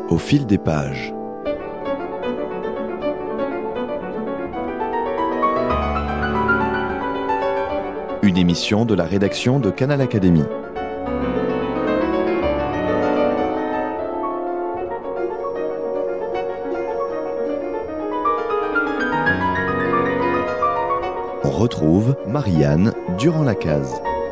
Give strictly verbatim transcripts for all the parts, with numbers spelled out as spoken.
Au fil des pages. Une émission de la rédaction de Canal Académie. On retrouve Marianne Durand-Lacaze.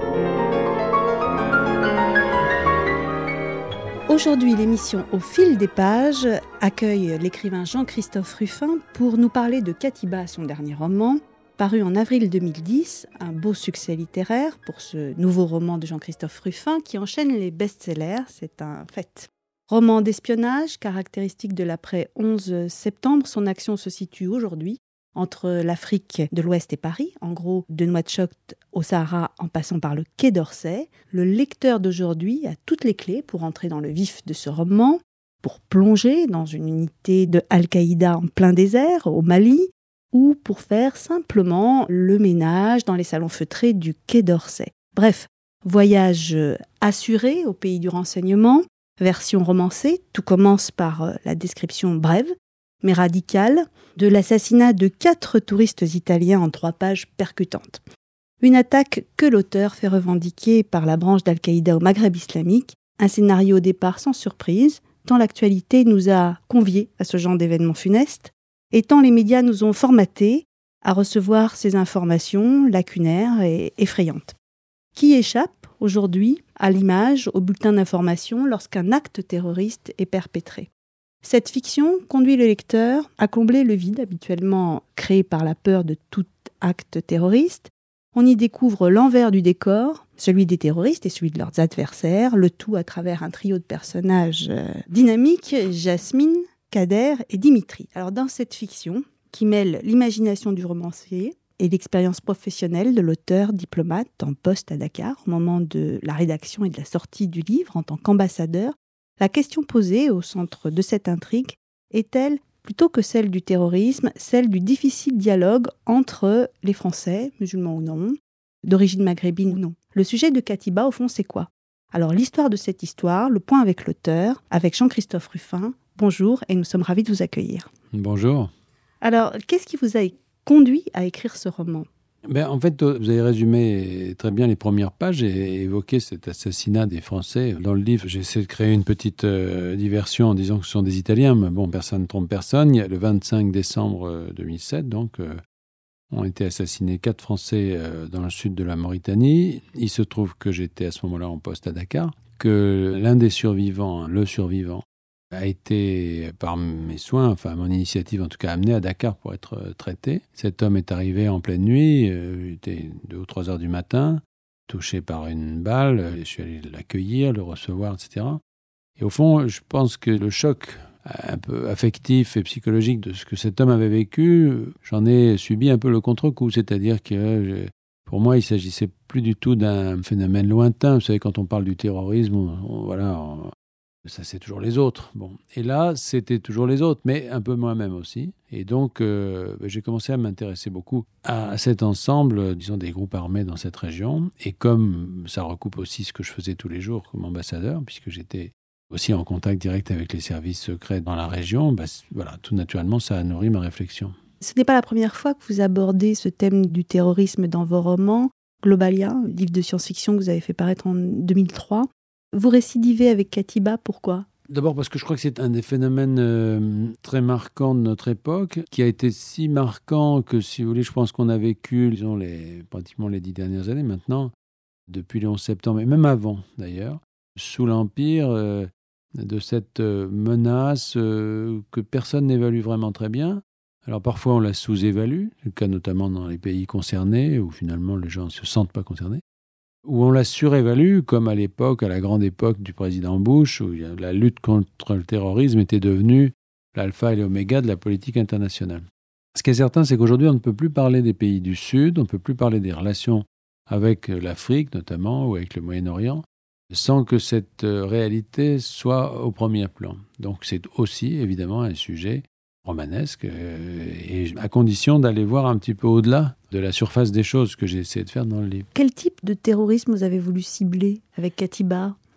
Aujourd'hui, l'émission Au fil des pages accueille l'écrivain Jean-Christophe Rufin pour nous parler de Katiba, son dernier roman, paru en avril deux mille dix, un beau succès littéraire pour ce nouveau roman de Jean-Christophe Rufin qui enchaîne les best-sellers, c'est un fait. Roman d'espionnage, caractéristique de l'après onze septembre, son action se situe aujourd'hui entre l'Afrique de l'Ouest et Paris, en gros de Nouakchott au Sahara en passant par le Quai d'Orsay. Le lecteur d'aujourd'hui a toutes les clés pour entrer dans le vif de ce roman, pour plonger dans une unité de Al-Qaïda en plein désert, au Mali, ou pour faire simplement le ménage dans les salons feutrés du Quai d'Orsay. Bref, voyage assuré au pays du renseignement, version romancée, tout commence par la description brève, mais radicale, de l'assassinat de quatre touristes italiens en trois pages percutantes. Une attaque que l'auteur fait revendiquer par la branche d'Al-Qaïda au Maghreb islamique, un scénario au départ sans surprise, tant l'actualité nous a conviés à ce genre d'événements funestes, et tant les médias nous ont formatés à recevoir ces informations lacunaires et effrayantes. Qui échappe aujourd'hui à l'image, au bulletin d'information lorsqu'un acte terroriste est perpétré ? Cette fiction conduit le lecteur à combler le vide habituellement créé par la peur de tout acte terroriste. On y découvre l'envers du décor, celui des terroristes et celui de leurs adversaires, le tout à travers un trio de personnages dynamiques, Jasmine, Kader et Dimitri. Alors dans cette fiction, qui mêle l'imagination du romancier et l'expérience professionnelle de l'auteur diplomate en poste à Dakar au moment de la rédaction et de la sortie du livre en tant qu'ambassadeur, la question posée au centre de cette intrigue est-elle, plutôt que celle du terrorisme, celle du difficile dialogue entre les Français, musulmans ou non, d'origine maghrébine ou non. Le sujet de Katiba, au fond, c'est quoi ? Alors, l'histoire de cette histoire, le point avec l'auteur, avec Jean-Christophe Rufin. Bonjour, et nous sommes ravis de vous accueillir. Bonjour. Alors, qu'est-ce qui vous a conduit à écrire ce roman ? Ben, en fait, vous avez résumé très bien les premières pages et évoqué cet assassinat des Français. Dans le livre, j'essaie de créer une petite euh, diversion en disant que ce sont des Italiens, mais bon, personne ne trompe personne. Il y a le vingt-cinq décembre deux mille sept, donc, euh, ont été assassinés quatre Français euh, dans le sud de la Mauritanie. Il se trouve que j'étais à ce moment-là en poste à Dakar, que l'un des survivants, le survivant, a été, par mes soins, enfin mon initiative en tout cas, amené à Dakar pour être euh, traité. Cet homme est arrivé en pleine nuit, euh, il était deux ou trois heures du matin, touché par une balle. Je suis allé l'accueillir, le recevoir, et cetera. Et au fond, je pense que le choc un peu affectif et psychologique de ce que cet homme avait vécu, j'en ai subi un peu le contre-coup. C'est-à-dire que je, pour moi, il ne s'agissait plus du tout d'un phénomène lointain. Vous savez, quand on parle du terrorisme, on, on, voilà... On, ça, c'est toujours les autres. Bon. Et là, c'était toujours les autres, mais un peu moi-même aussi. Et donc, euh, j'ai commencé à m'intéresser beaucoup à cet ensemble, disons, des groupes armés dans cette région. Et comme ça recoupe aussi ce que je faisais tous les jours comme ambassadeur, puisque j'étais aussi en contact direct avec les services secrets dans la région, bah, voilà, tout naturellement, ça a nourri ma réflexion. Ce n'est pas la première fois que vous abordez ce thème du terrorisme dans vos romans. Globalia, livre de science-fiction que vous avez fait paraître en deux mille trois. Vous récidivez avec Katiba, pourquoi ? D'abord parce que je crois que c'est un des phénomènes euh, très marquants de notre époque, qui a été si marquant que, si vous voulez, je pense qu'on a vécu, disons, les, pratiquement les dix dernières années maintenant, depuis le onze septembre, et même avant d'ailleurs, sous l'Empire, euh, de cette euh, menace euh, que personne n'évalue vraiment très bien. Alors parfois on la sous-évalue, c'est le cas notamment dans les pays concernés, où finalement les gens ne se sentent pas concernés, où on la surévalue, comme à l'époque, à la grande époque du président Bush, où la lutte contre le terrorisme était devenue l'alpha et l'oméga de la politique internationale. Ce qui est certain, c'est qu'aujourd'hui, on ne peut plus parler des pays du Sud, on ne peut plus parler des relations avec l'Afrique, notamment, ou avec le Moyen-Orient, sans que cette réalité soit au premier plan. Donc c'est aussi, évidemment, un sujet romanesque, euh, et à condition d'aller voir un petit peu au-delà de la surface des choses, que j'ai essayé de faire dans le livre. Quel type de terrorisme vous avez voulu cibler avec Katiba ?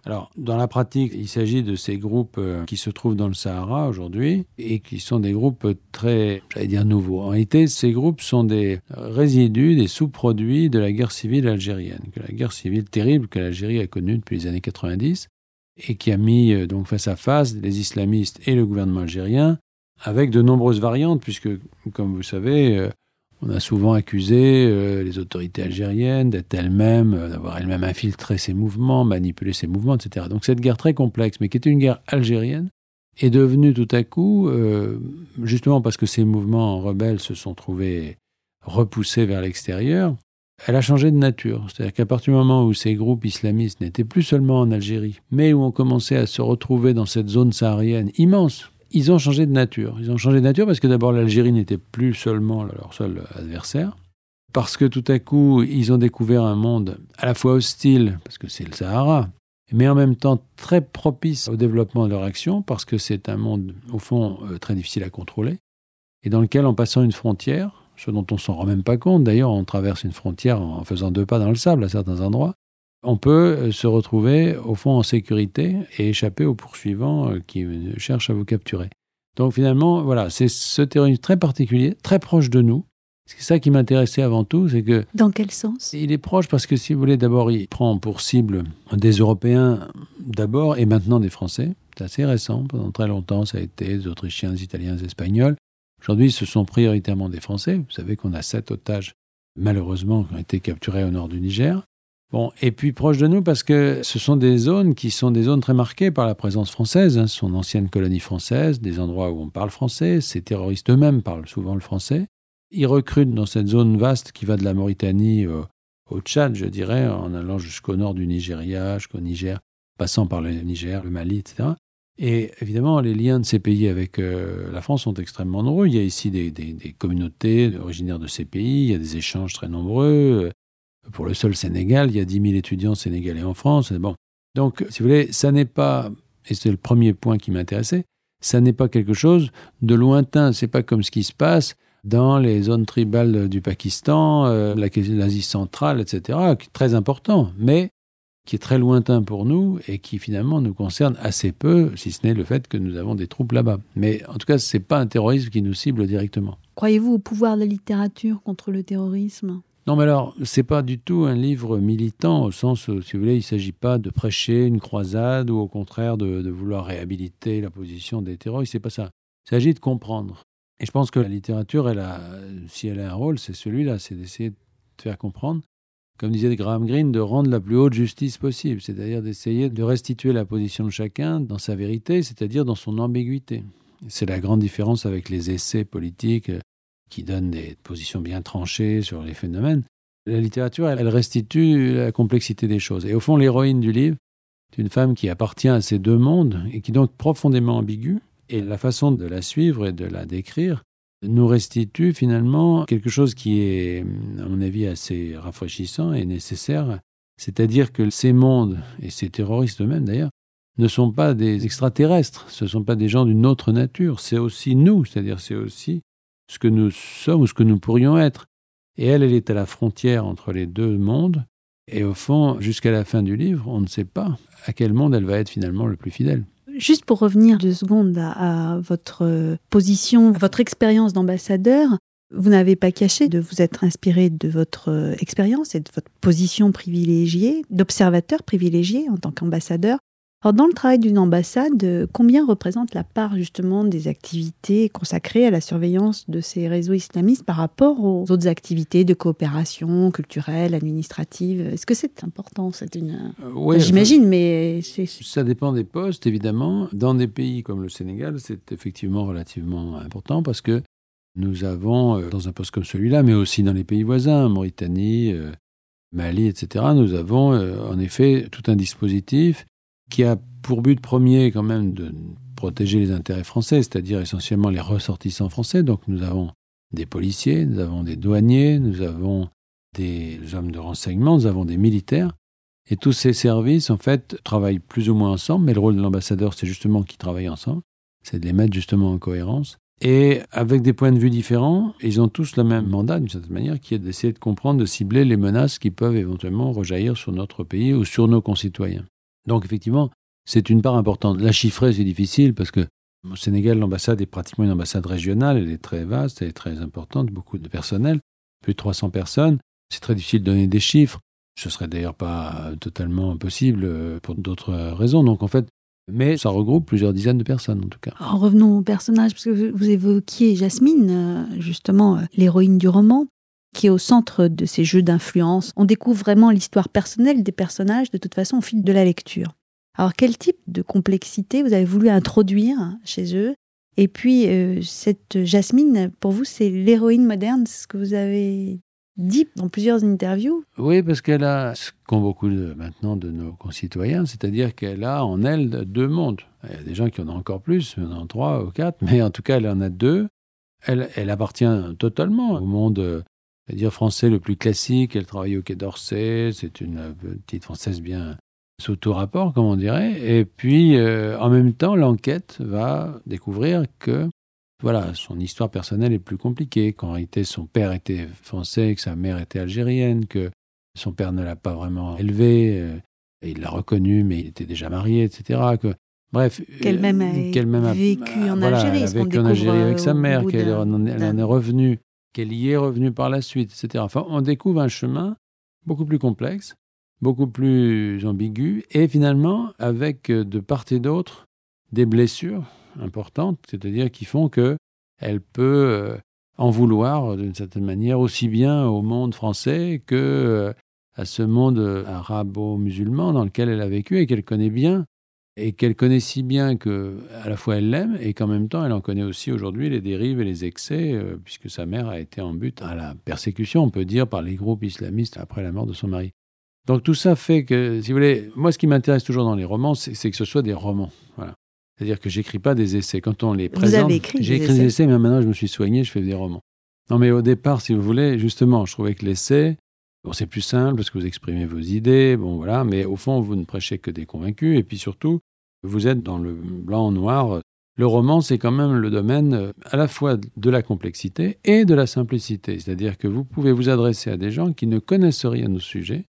Alors, dans la pratique, il s'agit de ces groupes qui se trouvent dans le Sahara aujourd'hui et qui sont des groupes très, j'allais dire, nouveaux. En réalité, ces groupes sont des résidus, des sous-produits de la guerre civile algérienne, que la guerre civile terrible que l'Algérie a connue depuis les années quatre-vingt-dix et qui a mis donc face à face les islamistes et le gouvernement algérien avec de nombreuses variantes, puisque, comme vous savez, on a souvent accusé euh, les autorités algériennes d'être elles-mêmes, euh, d'avoir elles-mêmes infiltré ces mouvements, manipulé ces mouvements, et cetera. Donc cette guerre très complexe, mais qui était une guerre algérienne, est devenue tout à coup, euh, justement parce que ces mouvements rebelles se sont trouvés repoussés vers l'extérieur, elle a changé de nature. C'est-à-dire qu'à partir du moment où ces groupes islamistes n'étaient plus seulement en Algérie, mais où on commençait à se retrouver dans cette zone saharienne immense, ils ont changé de nature. Ils ont changé de nature parce que d'abord l'Algérie n'était plus seulement leur seul adversaire, parce que tout à coup ils ont découvert un monde à la fois hostile, parce que c'est le Sahara, mais en même temps très propice au développement de leur action, parce que c'est un monde au fond euh, très difficile à contrôler, et dans lequel en passant une frontière, ce dont on ne s'en rend même pas compte, d'ailleurs on traverse une frontière en faisant deux pas dans le sable à certains endroits, on peut se retrouver, au fond, en sécurité et échapper aux poursuivants qui cherchent à vous capturer. Donc finalement, voilà, c'est ce terrorisme très particulier, très proche de nous. C'est ça qui m'intéressait avant tout, c'est que... Dans quel sens ? Il est proche parce que, si vous voulez, d'abord, il prend pour cible des Européens d'abord et maintenant des Français. C'est assez récent. Pendant très longtemps, ça a été des Autrichiens, des Italiens, des Espagnols. Aujourd'hui, ce sont prioritairement des Français. Vous savez qu'on a sept otages, malheureusement, qui ont été capturés au nord du Niger. Bon, et puis proche de nous parce que ce sont des zones qui sont des zones très marquées par la présence française. Hein. Ce sont d'anciennes colonies françaises, des endroits où on parle français. Ces terroristes eux-mêmes parlent souvent le français. Ils recrutent dans cette zone vaste qui va de la Mauritanie au, au Tchad, je dirais, en allant jusqu'au nord du Nigeria, jusqu'au Niger, passant par le Niger, le Mali, et cetera. Et évidemment, les liens de ces pays avec euh, la France sont extrêmement nombreux. Il y a ici des, des, des communautés originaires de ces pays, il y a des échanges très nombreux. Pour le seul Sénégal, il y a dix mille étudiants sénégalais en France. Bon. Donc, si vous voulez, ça n'est pas, et c'est le premier point qui m'intéressait, ça n'est pas quelque chose de lointain. C'est pas comme ce qui se passe dans les zones tribales du Pakistan, euh, l'Asie centrale, et cetera, qui est très important, mais qui est très lointain pour nous et qui finalement nous concerne assez peu, si ce n'est le fait que nous avons des troupes là-bas. Mais en tout cas, ce n'est pas un terrorisme qui nous cible directement. Croyez-vous au pouvoir de la littérature contre le terrorisme ? Non, mais alors, ce n'est pas du tout un livre militant, au sens où, si vous voulez, il ne s'agit pas de prêcher une croisade ou au contraire de, de vouloir réhabiliter la position des terroristes, ce n'est pas ça. Il s'agit de comprendre. Et je pense que la littérature, elle a, si elle a un rôle, c'est celui-là, c'est d'essayer de faire comprendre, comme disait Graham Greene, de rendre la plus haute justice possible, c'est-à-dire d'essayer de restituer la position de chacun dans sa vérité, c'est-à-dire dans son ambiguïté. C'est la grande différence avec les essais politiques qui donnent des positions bien tranchées sur les phénomènes. La littérature, elle, elle restitue la complexité des choses. Et au fond, l'héroïne du livre, c'est une femme qui appartient à ces deux mondes et qui est donc profondément ambiguë. Et la façon de la suivre et de la décrire nous restitue finalement quelque chose qui est, à mon avis, assez rafraîchissant et nécessaire. C'est-à-dire que ces mondes, et ces terroristes eux-mêmes d'ailleurs, ne sont pas des extraterrestres, ce ne sont pas des gens d'une autre nature, c'est aussi nous, c'est-à-dire c'est aussi ce que nous sommes ou ce que nous pourrions être. Et elle, elle est à la frontière entre les deux mondes, et au fond, jusqu'à la fin du livre, on ne sait pas à quel monde elle va être finalement le plus fidèle. Juste pour revenir deux secondes à, à votre position, à votre expérience d'ambassadeur, vous n'avez pas caché de vous être inspiré de votre expérience et de votre position privilégiée, d'observateur privilégié en tant qu'ambassadeur. Alors, dans le travail d'une ambassade, combien représente la part justement des activités consacrées à la surveillance de ces réseaux islamistes par rapport aux autres activités de coopération culturelle, administrative ? Est-ce que c'est important ? C'est une... Euh, ouais, enfin, j'imagine, enfin, mais c'est... Ça dépend des postes, évidemment. Dans des pays comme le Sénégal, c'est effectivement relativement important parce que nous avons, dans un poste comme celui-là, mais aussi dans les pays voisins, Mauritanie, Mali, et cetera, nous avons en effet tout un dispositif qui a pour but premier quand même de protéger les intérêts français, c'est-à-dire essentiellement les ressortissants français. Donc nous avons des policiers, nous avons des douaniers, nous avons des hommes de renseignement, nous avons des militaires. Et tous ces services, en fait, travaillent plus ou moins ensemble, mais le rôle de l'ambassadeur, c'est justement qu'ils travaillent ensemble, c'est de les mettre justement en cohérence. Et avec des points de vue différents, ils ont tous le même mandat, d'une certaine manière, qui est d'essayer de comprendre, de cibler les menaces qui peuvent éventuellement rejaillir sur notre pays ou sur nos concitoyens. Donc effectivement, c'est une part importante. La chiffrer, c'est difficile parce que au Sénégal, l'ambassade est pratiquement une ambassade régionale. Elle est très vaste, elle est très importante, beaucoup de personnel, plus de trois cents personnes. C'est très difficile de donner des chiffres. Ce serait d'ailleurs pas totalement impossible pour d'autres raisons. Donc en fait, mais ça regroupe plusieurs dizaines de personnes en tout cas. Alors, revenons au personnage, parce que vous évoquiez Jasmine, justement l'héroïne du roman, qui est au centre de ces jeux d'influence. On découvre vraiment l'histoire personnelle des personnages de toute façon au fil de la lecture. Alors quel type de complexité vous avez voulu introduire chez eux ? Et puis euh, cette Jasmine, pour vous, c'est l'héroïne moderne, c'est ce que vous avez dit dans plusieurs interviews. Oui, parce qu'elle a ce qu'ont beaucoup de, maintenant de nos concitoyens, c'est-à-dire qu'elle a en elle deux mondes. Il y a des gens qui en ont encore plus, il y en a trois ou quatre, mais en tout cas, elle en a deux. Elle, elle appartient totalement au monde, c'est-à-dire français le plus classique. Elle travaille au Quai d'Orsay, c'est une petite Française bien sous tout rapport, comme on dirait. Et puis, euh, en même temps, l'enquête va découvrir que voilà, son histoire personnelle est plus compliquée, qu'en réalité, son père était français, que sa mère était algérienne, que son père ne l'a pas vraiment élevé, euh, et il l'a reconnu, mais il était déjà marié, et cetera. Que, bref, qu'elle-même a, qu'elle même a vécu en voilà, Algérie. Elle a vécu en Algérie avec sa mère, qu'elle en, elle en est revenue, qu'elle y est revenue par la suite, et cetera. Enfin, on découvre un chemin beaucoup plus complexe, beaucoup plus ambigu, et finalement, avec de part et d'autre des blessures importantes, c'est-à-dire qui font qu'elle peut en vouloir d'une certaine manière aussi bien au monde français que à ce monde arabo-musulman dans lequel elle a vécu et qu'elle connaît bien, et qu'elle connaît si bien qu'à la fois elle l'aime et qu'en même temps elle en connaît aussi aujourd'hui les dérives et les excès, puisque sa mère a été en but à la persécution, on peut dire, par les groupes islamistes après la mort de son mari. Donc tout ça fait que, si vous voulez, moi ce qui m'intéresse toujours dans les romans, c'est, c'est que ce soit des romans. Voilà. C'est-à-dire que j'écris pas des essais. Quand on les présente, vous avez écrit j'ai des écrit essais. des essais, mais maintenant je me suis soigné, je fais des romans. Non, mais au départ, si vous voulez, justement, je trouvais que l'essai, bon, c'est plus simple parce que vous exprimez vos idées, bon voilà, mais au fond, vous ne prêchez que des convaincus, et puis surtout, vous êtes dans le blanc-noir. Le roman, c'est quand même le domaine à la fois de la complexité et de la simplicité. C'est-à-dire que vous pouvez vous adresser à des gens qui ne connaissent rien au sujet.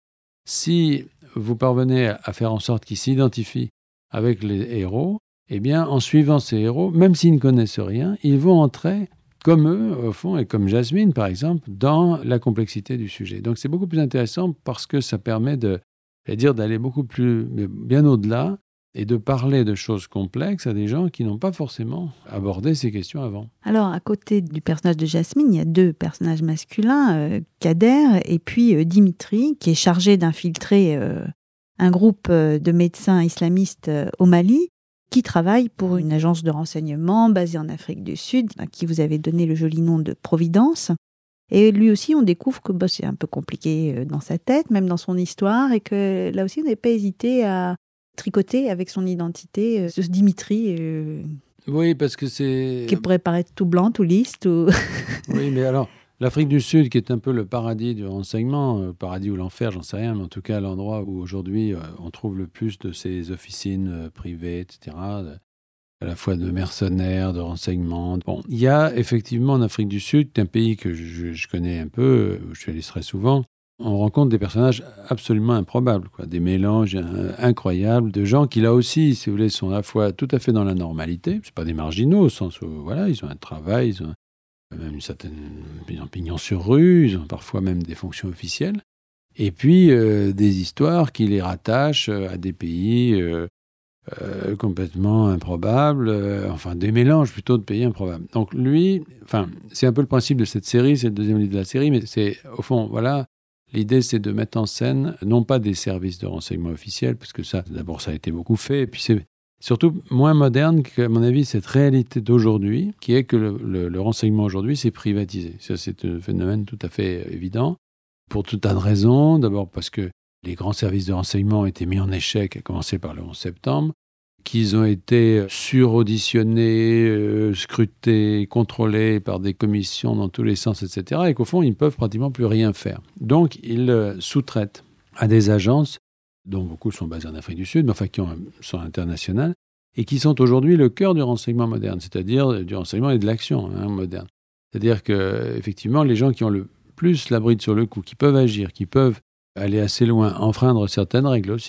Si vous parvenez à faire en sorte qu'ils s'identifient avec les héros, eh bien, en suivant ces héros, même s'ils ne connaissent rien, ils vont entrer, comme eux, au fond, et comme Jasmine, par exemple, dans la complexité du sujet. Donc, c'est beaucoup plus intéressant parce que ça permet de, c'est-à-dire d'aller beaucoup plus, bien au-delà, et de parler de choses complexes à des gens qui n'ont pas forcément abordé ces questions avant. Alors, à côté du personnage de Jasmine, il y a deux personnages masculins, euh, Kader et puis euh, Dimitri, qui est chargé d'infiltrer euh, un groupe euh, de médecins islamistes euh, au Mali, qui travaille pour une agence de renseignement basée en Afrique du Sud, à qui vous avez donné le joli nom de Providence. Et lui aussi, on découvre que bah, c'est un peu compliqué dans sa tête, même dans son histoire, et que là aussi, on n'a pas hésité à tricoter avec son identité, ce Dimitri. Euh, oui, parce que c'est... Qui pourrait paraître tout blanc, tout lisse, tout... Oui, mais alors, l'Afrique du Sud, qui est un peu le paradis du renseignement, le paradis ou l'enfer, j'en sais rien, mais en tout cas l'endroit où aujourd'hui on trouve le plus de ces officines privées, et cetera, à la fois de mercenaires, de renseignements. Bon, il y a effectivement en Afrique du Sud, un pays que je, je connais un peu, où je suis allé très souvent, on rencontre des personnages absolument improbables, quoi, des mélanges incroyables de gens qui, là aussi, si vous voulez, sont à la fois tout à fait dans la normalité. C'est pas des marginaux, au sens où, voilà, ils ont un travail, ils ont même une certaine pignon sur rue, ils ont parfois même des fonctions officielles. Et puis, euh, des histoires qui les rattachent à des pays euh, euh, complètement improbables, euh, enfin, des mélanges plutôt de pays improbables. Donc, lui, enfin, c'est un peu le principe de cette série, c'est le deuxième livre de la série, mais c'est, au fond, voilà, l'idée, c'est de mettre en scène, non pas des services de renseignement officiels, parce que ça, d'abord, ça a été beaucoup fait, et puis c'est surtout moins moderne qu'à mon avis, cette réalité d'aujourd'hui, qui est que le, le, le renseignement aujourd'hui, c'est privatisé. Ça, c'est un phénomène tout à fait évident, pour tout un tas de raisons. D'abord parce que les grands services de renseignement ont été mis en échec, à commencer par le onze septembre, qu'ils ont été surauditionnés, euh, scrutés, contrôlés par des commissions dans tous les sens, et cetera, et qu'au fond, ils ne peuvent pratiquement plus rien faire. Donc, ils euh, sous-traitent à des agences, dont beaucoup sont basées en Afrique du Sud, mais enfin qui ont, sont internationales, et qui sont aujourd'hui le cœur du renseignement moderne, c'est-à-dire du renseignement et de l'action hein, moderne. C'est-à-dire qu'effectivement, les gens qui ont le plus la bride sur le cou, qui peuvent agir, qui peuvent aller assez loin, enfreindre certaines règles aussi,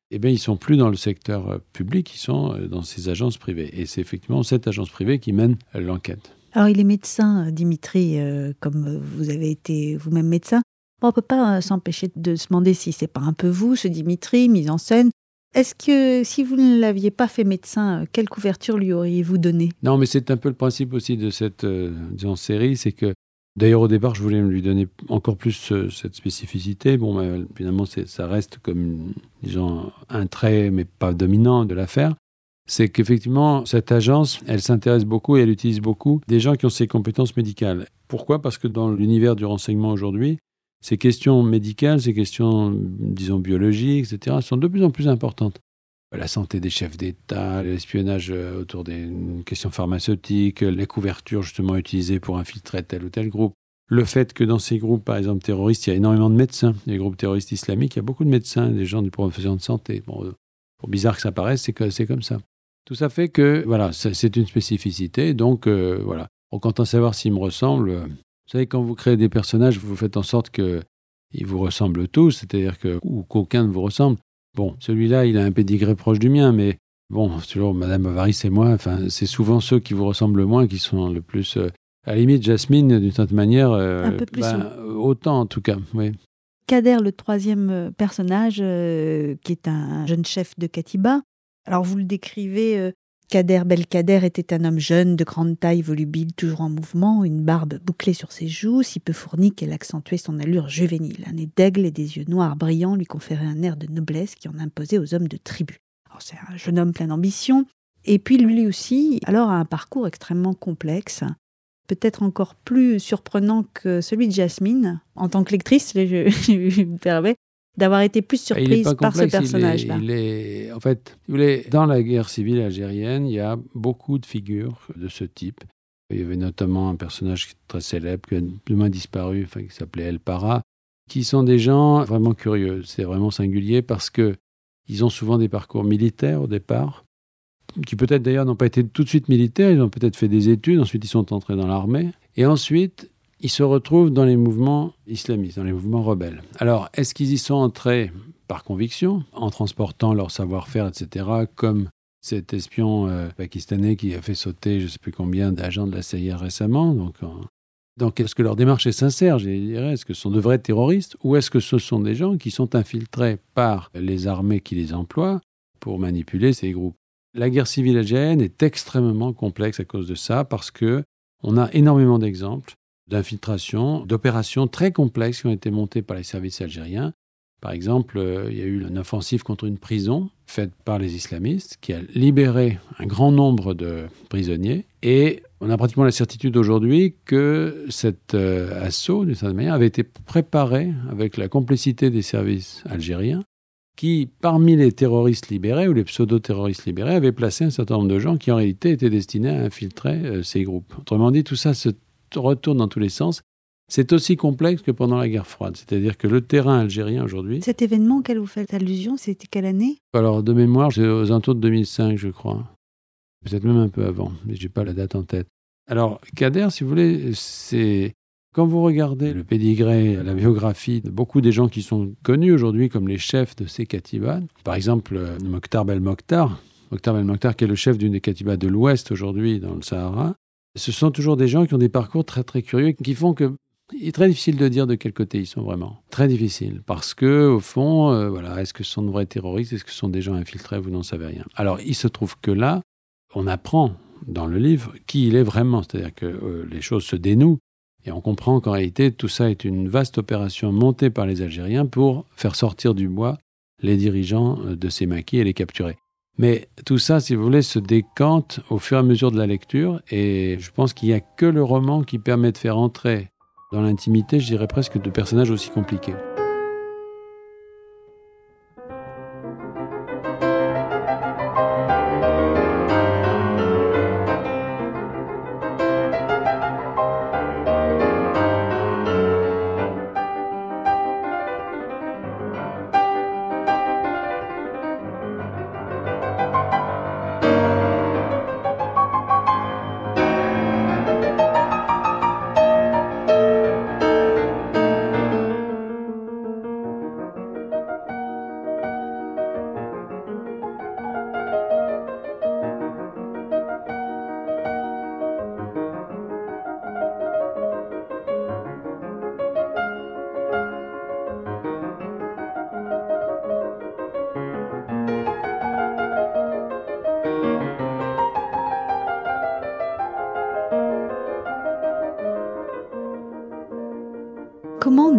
eh bien, ils ne sont plus dans le secteur public, ils sont dans ces agences privées. Et c'est effectivement cette agence privée qui mène l'enquête. Alors, il est médecin, Dimitri, euh, comme vous avez été vous-même médecin. Bon, on ne peut pas s'empêcher de se demander si ce n'est pas un peu vous, ce Dimitri, mis en scène. Est-ce que si vous ne l'aviez pas fait médecin, quelle couverture lui auriez-vous donné ? Non, mais c'est un peu le principe aussi de cette euh, disons, série, c'est que, d'ailleurs au départ, je voulais lui donner encore plus euh, cette spécificité. Bon, bah, finalement, c'est, ça reste comme, disons, un trait, mais pas dominant de l'affaire. C'est qu'effectivement, cette agence, elle s'intéresse beaucoup et elle utilise beaucoup des gens qui ont ces compétences médicales. Pourquoi ? Parce que dans l'univers du renseignement aujourd'hui, ces questions médicales, ces questions, disons, biologiques, et cetera, sont de plus en plus importantes. La santé des chefs d'État, l'espionnage autour des questions pharmaceutiques, les couvertures justement utilisées pour infiltrer tel ou tel groupe. Le fait que dans ces groupes, par exemple, terroristes, il y a énormément de médecins. Les groupes terroristes islamiques, il y a beaucoup de médecins, des gens du profession de santé. Bon, pour bizarre que ça paraisse, c'est, que, c'est comme ça. Tout ça fait que, voilà, c'est une spécificité. Donc, euh, voilà. En comptant savoir s'ils me ressemblent... Vous savez, quand vous créez des personnages, vous faites en sorte qu'ils vous ressemblent tous, c'est-à-dire que, ou qu'aucun ne vous ressemble. Bon, celui-là, il a un pédigré proche du mien, mais bon, toujours Madame Bovary et moi, enfin, c'est souvent ceux qui vous ressemblent le moins qui sont le plus... Euh, à la limite, Jasmine, d'une certaine manière, euh, un peu plus ben, autant en tout cas, oui. Kader, le troisième personnage, euh, qui est un jeune chef de Katiba. Alors, vous le décrivez... Euh, Kader Belkader était un homme jeune, de grande taille, volubile, toujours en mouvement, une barbe bouclée sur ses joues, si peu fournie qu'elle accentuait son allure juvénile. Un nez d'aigle et des yeux noirs brillants lui conféraient un air de noblesse qui en imposait aux hommes de tribu. Alors, c'est un jeune homme plein d'ambition, et puis lui aussi, alors, a un parcours extrêmement complexe, peut-être encore plus surprenant que celui de Jasmine. En tant que lectrice, je, je me permets d'avoir été plus surprise par complexe, ce personnage-là. Il est, il est, en fait, vous voulez, dans la guerre civile algérienne, il y a beaucoup de figures de ce type. Il y avait notamment un personnage très célèbre qui a demain disparu, enfin, qui s'appelait El Para, qui sont des gens vraiment curieux. C'est vraiment singulier parce qu'ils ont souvent des parcours militaires au départ, qui peut-être d'ailleurs n'ont pas été tout de suite militaires, ils ont peut-être fait des études, ensuite ils sont entrés dans l'armée, et ensuite... ils se retrouvent dans les mouvements islamistes, dans les mouvements rebelles. Alors, est-ce qu'ils y sont entrés par conviction, en transportant leur savoir-faire, et cetera, comme cet espion euh, pakistanais qui a fait sauter je ne sais plus combien d'agents de la C I A récemment. Donc, en... donc, est-ce que leur démarche est sincère, je dirais? Est-ce que ce sont de vrais terroristes ou est-ce que ce sont des gens qui sont infiltrés par les armées qui les emploient pour manipuler ces groupes? La guerre civile algérienne est extrêmement complexe à cause de ça, parce qu'on a énormément d'exemples d'infiltration, d'opérations très complexes qui ont été montées par les services algériens. Par exemple, euh, il y a eu une offensive contre une prison faite par les islamistes qui a libéré un grand nombre de prisonniers. Et on a pratiquement la certitude aujourd'hui que cet euh, assaut, d'une certaine manière, avait été préparé avec la complicité des services algériens qui, parmi les terroristes libérés ou les pseudo-terroristes libérés, avaient placé un certain nombre de gens qui, en réalité, étaient destinés à infiltrer euh, ces groupes. Autrement dit, tout ça se retourne dans tous les sens. C'est aussi complexe que pendant la guerre froide. C'est-à-dire que le terrain algérien aujourd'hui... Cet événement auquel vous faites allusion, c'était quelle année? Alors, de mémoire, c'est aux alentours de deux mille cinq, je crois. Peut-être même un peu avant, mais je n'ai pas la date en tête. Alors, Kader, si vous voulez, c'est... Quand vous regardez le pédigré, la biographie de beaucoup des gens qui sont connus aujourd'hui comme les chefs de ces katibas, par exemple, Mokhtar Belmokhtar, Mokhtar Belmokhtar qui est le chef d'une des katibas de l'Ouest aujourd'hui dans le Sahara, ce sont toujours des gens qui ont des parcours très très curieux qui font que il est très difficile de dire de quel côté ils sont vraiment. Très difficile. Parce que, au fond, euh, voilà, est-ce que ce sont de vrais terroristes? Est-ce que ce sont des gens infiltrés? Vous n'en savez rien. Alors, il se trouve que là, on apprend dans le livre qui il est vraiment. C'est-à-dire que euh, les choses se dénouent et on comprend qu'en réalité, tout ça est une vaste opération montée par les Algériens pour faire sortir du bois les dirigeants de ces maquis et les capturer. Mais tout ça, si vous voulez, se décante au fur et à mesure de la lecture. Et je pense qu'il n'y a que le roman qui permet de faire entrer dans l'intimité, je dirais presque, de personnages aussi compliqués.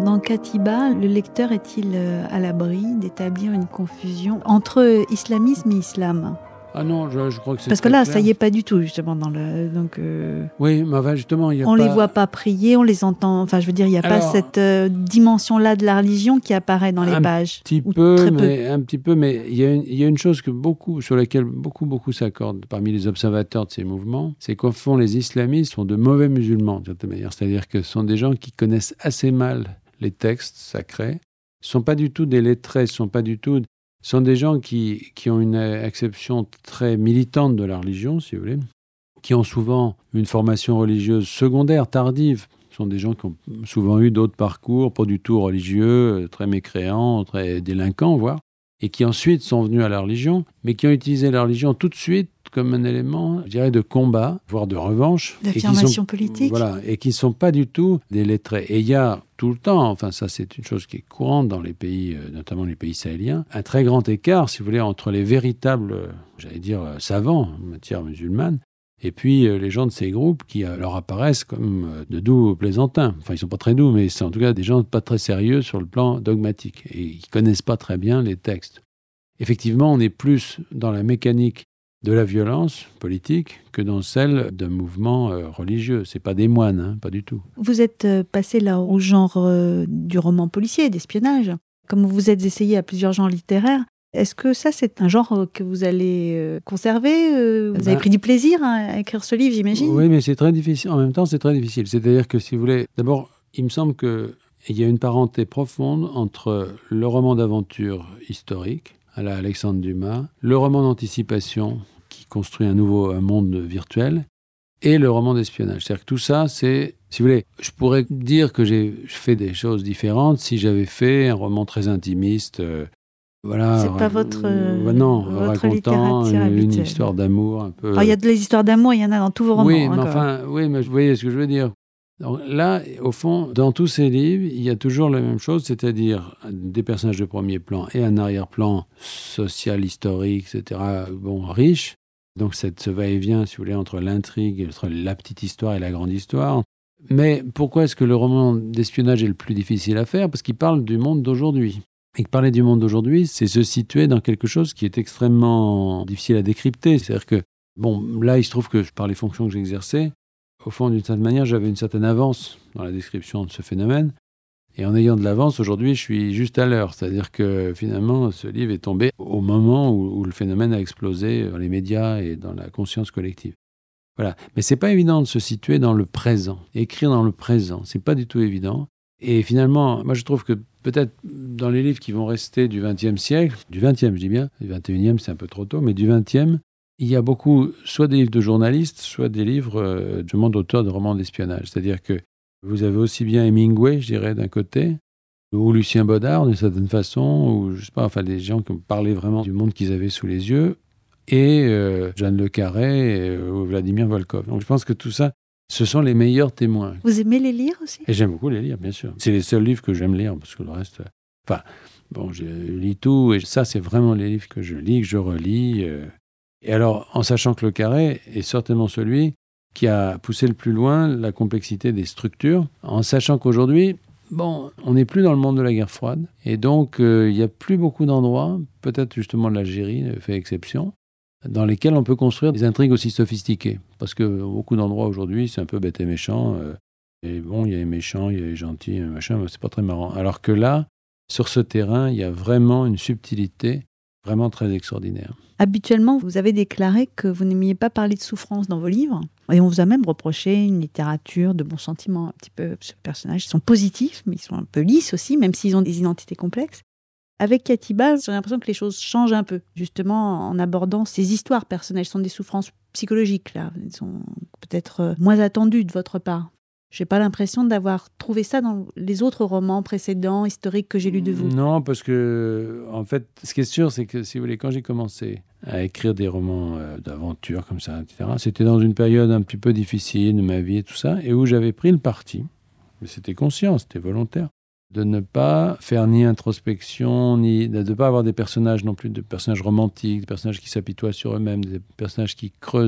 Dans Katiba, le lecteur est-il à l'abri d'établir une confusion entre islamisme et islam ? Ah non, je, je crois que c'est Parce que là, clair. ça y est pas du tout, justement. Dans le, donc, euh, Oui, mais enfin, justement, il y a on pas... les voit pas prier, on les entend. Enfin, je veux dire, il n'y a Alors, pas cette euh, dimension-là de la religion qui apparaît dans les un pages. Petit ou peu, très mais, un petit peu, mais il y, a une, il y a une chose que beaucoup, sur laquelle beaucoup, beaucoup s'accordent parmi les observateurs de ces mouvements, c'est qu'au fond, les islamistes sont de mauvais musulmans, de certaine manière. C'est-à-dire que ce sont des gens qui connaissent assez mal les textes sacrés. Ils ne sont pas du tout des lettrés, ce ne sont pas du tout... Ce sont des gens qui, qui ont une acception très militante de la religion, si vous voulez, qui ont souvent une formation religieuse secondaire, tardive. Ce sont des gens qui ont souvent eu d'autres parcours, pas du tout religieux, très mécréants, très délinquants, voire, et qui ensuite sont venus à la religion, mais qui ont utilisé la religion tout de suite comme un élément, je dirais, de combat, voire de revanche. D'affirmation politique. Voilà, et qui ne sont pas du tout des lettrés. Et il y a tout le temps, enfin ça c'est une chose qui est courante dans les pays, notamment les pays sahéliens, un très grand écart, si vous voulez, entre les véritables, j'allais dire, savants en matière musulmane, et puis les gens de ces groupes qui leur apparaissent comme de doux plaisantins. Enfin, ils ne sont pas très doux, mais c'est en tout cas des gens pas très sérieux sur le plan dogmatique, et ils ne connaissent pas très bien les textes. Effectivement, on est plus dans la mécanique de la violence politique que dans celle d'un mouvement euh, religieux. C'est pas des moines, hein, pas du tout. Vous êtes euh, passé là au genre euh, du roman policier, d'espionnage. Comme vous vous êtes essayé à plusieurs genres littéraires, est-ce que ça, c'est un genre que vous allez euh, conserver euh, Vous ben, avez pris du plaisir à, à écrire ce livre, j'imagine ? Oui, mais c'est très difficile. En même temps, c'est très difficile. C'est-à-dire que si vous voulez... D'abord, il me semble qu'il y a une parenté profonde entre le roman d'aventure historique, à la Alexandre Dumas, le roman d'anticipation qui construit un nouveau un monde virtuel, et le roman d'espionnage. C'est-à-dire que tout ça, c'est... Si vous voulez, je pourrais dire que j'ai fait des choses différentes si j'avais fait un roman très intimiste... Euh, Voilà, c'est pas votre, euh, non, votre racontant littérature une, une habituelle. histoire d'amour un peu... Alors, il y a des histoires d'amour, il y en a dans tous vos romans. Oui, hein, mais quoi. enfin, oui, mais vous voyez ce que je veux dire. Donc là, au fond, dans tous ces livres, il y a toujours la même chose, c'est-à-dire des personnages de premier plan et un arrière-plan social, historique, et cetera, bon, riche. Donc cette, ce va-et-vient, si vous voulez, entre l'intrigue, entre la petite histoire et la grande histoire. Mais pourquoi est-ce que le roman d'espionnage est le plus difficile à faire ? Parce qu'il parle du monde d'aujourd'hui. Et que parler du monde d'aujourd'hui, c'est se situer dans quelque chose qui est extrêmement difficile à décrypter. C'est-à-dire que, bon, là, il se trouve que par les fonctions que j'exerçais, au fond, d'une certaine manière, j'avais une certaine avance dans la description de ce phénomène. Et en ayant de l'avance, aujourd'hui, je suis juste à l'heure. C'est-à-dire que, finalement, ce livre est tombé au moment où, où le phénomène a explosé dans les médias et dans la conscience collective. Voilà. Mais c'est pas évident de se situer dans le présent. Écrire dans le présent, c'est pas du tout évident. Et finalement, moi, je trouve que peut-être dans les livres qui vont rester du vingtième siècle, du vingtième, je dis bien, du vingt et unième, c'est un peu trop tôt, mais du vingtième, il y a beaucoup, soit des livres de journalistes, soit des livres euh, justement d'auteurs de romans d'espionnage. C'est-à-dire que vous avez aussi bien Hemingway, je dirais, d'un côté, ou Lucien Baudard, d'une certaine façon, ou je sais pas, enfin des gens qui ont parlé vraiment du monde qu'ils avaient sous les yeux, et euh, Jeanne Le Carré, et, euh, ou Vladimir Volkov. Donc je pense que tout ça, ce sont les meilleurs témoins. Vous aimez les lire aussi ? Et j'aime beaucoup les lire, bien sûr. C'est les seuls livres que j'aime lire, parce que le reste... Enfin, bon, je lis tout, et ça, c'est vraiment les livres que je lis, que je relis. Euh, Et alors, en sachant que Le Carré est certainement celui qui a poussé le plus loin la complexité des structures, en sachant qu'aujourd'hui, bon, on n'est plus dans le monde de la guerre froide, et donc il euh, n'y a plus beaucoup d'endroits, peut-être justement l'Algérie fait exception, dans lesquels on peut construire des intrigues aussi sophistiquées. Parce que beaucoup d'endroits aujourd'hui, c'est un peu bête et méchant, euh, et bon, il y a les méchants, il y a les gentils, machin, mais c'est pas très marrant. Alors que là, sur ce terrain, il y a vraiment une subtilité vraiment très extraordinaire. Habituellement, vous avez déclaré que vous n'aimiez pas parler de souffrance dans vos livres. Et on vous a même reproché une littérature de bons sentiments, un petit peu. Ces personnages sont positifs, mais ils sont un peu lisses aussi, même s'ils ont des identités complexes. Avec Katiba, j'ai l'impression que les choses changent un peu, justement en abordant ces histoires personnelles. Ce sont des souffrances psychologiques, là. Elles sont peut-être moins attendues de votre part. Je n'ai pas l'impression d'avoir trouvé ça dans les autres romans précédents, historiques que j'ai lus de vous. Non, parce que, en fait, ce qui est sûr, c'est que, si vous voulez, quand j'ai commencé à écrire des romans euh, d'aventure comme ça, et cetera, c'était dans une période un petit peu difficile de ma vie et tout ça, et où j'avais pris le parti, mais c'était conscient, c'était volontaire, de ne pas faire ni introspection, ni de ne pas avoir des personnages non plus, de personnages romantiques, des personnages qui s'apitoient sur eux-mêmes, des personnages qui creusent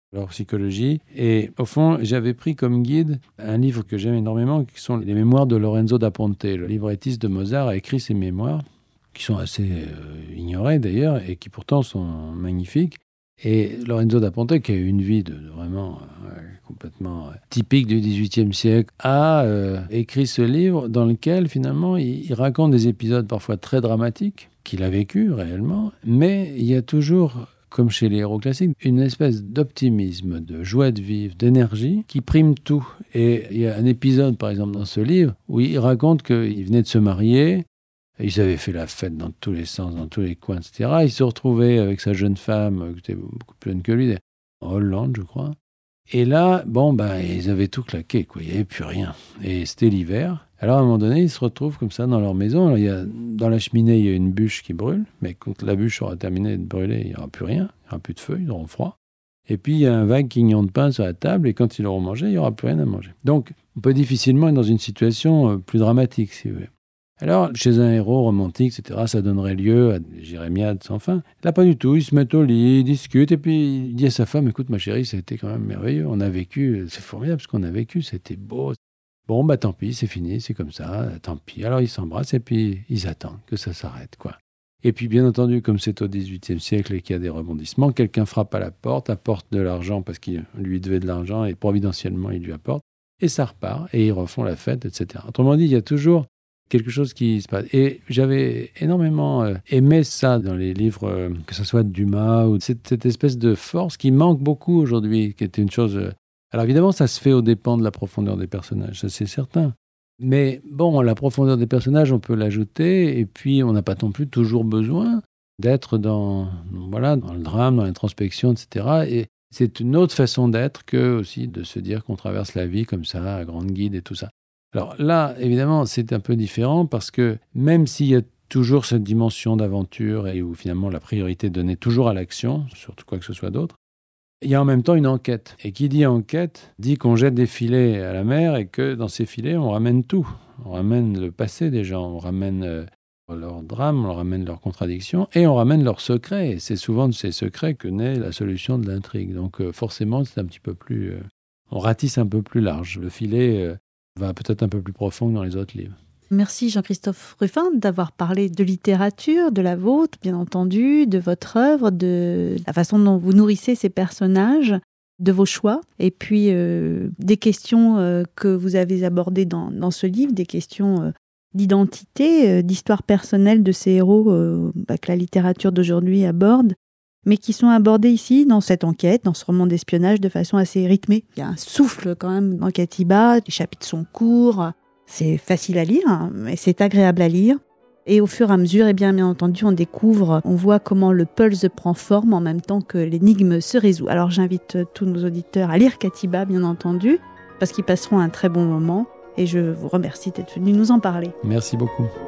leur psychologie. Et au fond, j'avais pris comme guide un livre que j'aime énormément, qui sont les mémoires de Lorenzo da Ponte. Le librettiste de Mozart a écrit ses mémoires, qui sont assez euh, ignorés d'ailleurs, et qui pourtant sont magnifiques. Et Lorenzo da Ponte, qui a eu une vie de, de vraiment euh, complètement euh, typique du dix-huitième siècle, a euh, écrit ce livre dans lequel finalement il, il raconte des épisodes parfois très dramatiques qu'il a vécu réellement, mais il y a toujours, comme chez les héros classiques, une espèce d'optimisme, de joie de vivre, d'énergie qui prime tout. Et il y a un épisode, par exemple, dans ce livre, où il raconte qu'il venait de se marier, ils avaient fait la fête dans tous les sens, dans tous les coins, et cetera. Il se retrouvait avec sa jeune femme, qui était beaucoup plus jeune que lui, en Hollande, je crois. Et là, bon, ben, ils avaient tout claqué, quoi. Il n'y avait plus rien. Et c'était l'hiver. Alors, à un moment donné, ils se retrouvent comme ça dans leur maison. Alors, il y a, dans la cheminée, il y a une bûche qui brûle. Mais quand la bûche aura terminé de brûler, il n'y aura plus rien. Il n'y aura plus de feu, ils auront froid. Et puis, il y a un vague quignon de pain sur la table. Et quand ils l'auront mangé, il n'y aura plus rien à manger. Donc, on peut difficilement être dans une situation plus dramatique, si vous voulez. Alors, chez un héros romantique, et cetera, ça donnerait lieu à des jérémiades sans fin. Là, pas du tout. Ils se mettent au lit, ils discutent, et puis il dit à sa femme, écoute, ma chérie, ça a été quand même merveilleux. On a vécu, c'est formidable ce qu'on a vécu, c'était beau. Bon, bah tant pis, c'est fini, c'est comme ça, tant pis. Alors, ils s'embrassent, et puis ils attendent que ça s'arrête, quoi. Et puis, bien entendu, comme c'est au dix-huitième siècle et qu'il y a des rebondissements, quelqu'un frappe à la porte, apporte de l'argent parce qu'il lui devait de l'argent, et providentiellement, il lui apporte, et ça repart, et ils refont la fête, et cetera. Autrement dit, il y a toujours quelque chose qui se passe. Et j'avais énormément euh, aimé ça dans les livres, euh, que ce soit de Dumas, ou cette, cette espèce de force qui manque beaucoup aujourd'hui, qui était une chose... Euh... Alors évidemment, ça se fait aux dépens de la profondeur des personnages, ça c'est certain. Mais bon, la profondeur des personnages, on peut l'ajouter, et puis on n'a pas non plus toujours besoin d'être dans, voilà, dans le drame, dans l'introspection, et cetera. Et c'est une autre façon d'être que aussi de se dire qu'on traverse la vie comme ça, à grande guide et tout ça. Alors là, évidemment, c'est un peu différent parce que même s'il y a toujours cette dimension d'aventure et où finalement la priorité est donnée toujours à l'action, surtout quoi que ce soit d'autre, il y a en même temps une enquête. Et qui dit enquête dit qu'on jette des filets à la mer et que dans ces filets, on ramène tout. On ramène le passé des gens, on ramène euh, leur drame, on ramène leurs contradictions et on ramène leurs secrets. Et c'est souvent de ces secrets que naît la solution de l'intrigue. Donc euh, forcément, c'est un petit peu plus... Euh, on ratisse un peu plus large. Le filet... Euh, va peut-être un peu plus profond que dans les autres livres. Merci Jean-Christophe Ruffin d'avoir parlé de littérature, de la vôtre, bien entendu, de votre œuvre, de la façon dont vous nourrissez ces personnages, de vos choix, et puis euh, des questions euh, que vous avez abordées dans, dans ce livre, des questions euh, d'identité, euh, d'histoire personnelle de ces héros euh, bah, que la littérature d'aujourd'hui aborde, mais qui sont abordés ici dans cette enquête, dans ce roman d'espionnage de façon assez rythmée. Il y a un souffle quand même dans Katiba, les chapitres sont courts, c'est facile à lire, hein, mais c'est agréable à lire. Et au fur et à mesure, eh bien, bien entendu, on découvre, on voit comment le pulse prend forme en même temps que l'énigme se résout. Alors j'invite tous nos auditeurs à lire Katiba, bien entendu, parce qu'ils passeront un très bon moment. Et je vous remercie d'être venu nous en parler. Merci beaucoup.